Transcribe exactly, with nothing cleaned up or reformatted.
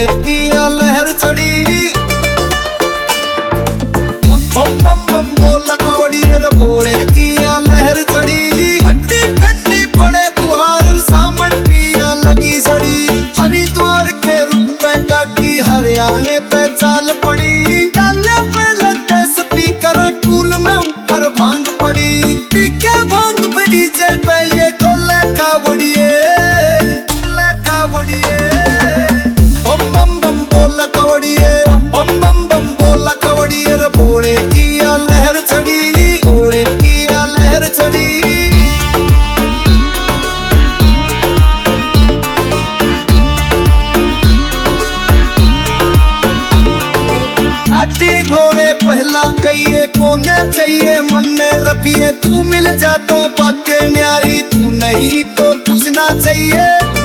घोड़े की लहर चढ़ी। बम बम बम बोला कवड़िए रे घोड़े की लहर चढ़ी। हड्डी कड्डी पड़े तुहार सामन पिया लगी सड़ी। हरिद्वार के रूप में काटी हरियाणे पे चाल पड़ी। डाले पे लगे स्पीकर टूल में ऊपर भांग पड़ी। पीके भांग पे डीजे पे ये टोले कावड़िए टोले कावड़िए। बम बम बम बोला कवड़िए बम बम बम बोला कवड़िए रे घोड़े की लहर चढ़ी। घोड़े की लहर चढ़ी। हाथी घोड़े पहला कहिए कोने चाहिए मन में रखिए। तू मिल जा तो बातें न्यारी, तू नहीं तो कुछ ना चाहिए।